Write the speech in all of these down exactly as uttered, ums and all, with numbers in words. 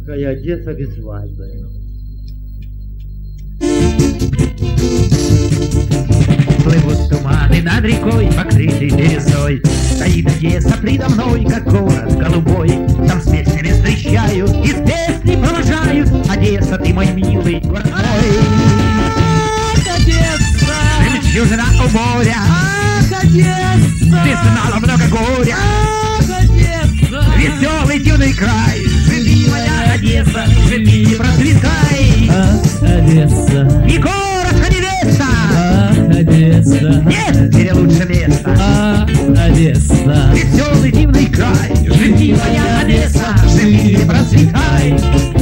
Какая Одесса без свадьбы. Плывут туманы над рекой, покрытой бирюзой. Стоит Одесса предо мной, как город голубой. Там с песнями встречают и с песней провожают. Одесса, ты мой милый город мой. Ах, Одесса! Жемчужина у моря. Ах, Одесса! Ты знала много горя. Ах, Одесса! Веселый юный край. Живи, моя Одесса, живи и процветай. Ах, Одесса! И город, а невеста. Ах, Одесса! Нет в мире лучше места. Ах, Одесса! Веселый дивный край. Живи, моя Одесса, живи и процветай.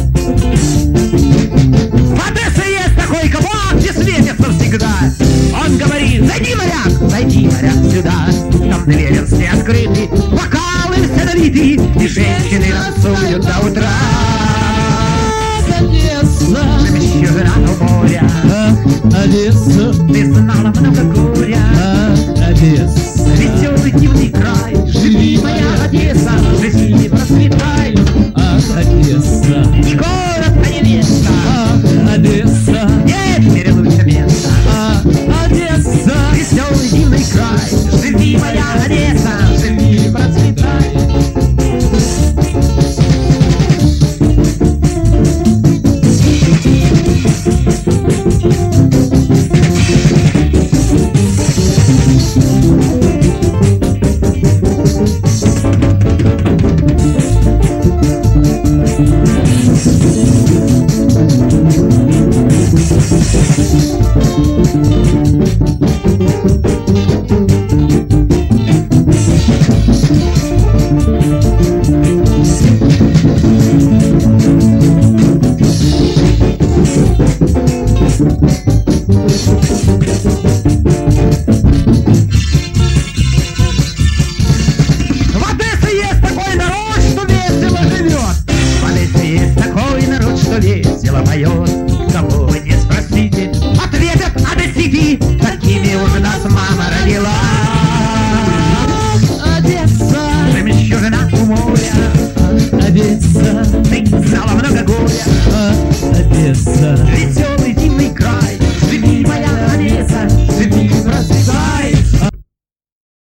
В Одессе есть такой кабак, где светится всегда. Он говорит: зайди, моряк, зайди, моряк, сюда. Там двери все открыты, бокалы все налиты, и женщины танцуют до утра. Ах, Одесса! Жемчужина у моря. Ах, Одесса! Ты знала много горя. Ах, Одесса! Веселый дивный край. Живи, моя Одесса, живи и процветай. Ах, Одесса! И город, а не место. Ах, Одесса! Нет в мире лучше места. Ах, Одесса! Веселый дивный край. Живи, моя Одесса, живи и процветай. Весело поет, кого вы не спросите, ответят одесситы, такими уж нас мама родила. Ах, Одесса! Жемчужина у моря. Одесса! Ты знала много горя. Ах, Одесса! Веселый дивный край. Живи, моя Одесса, живи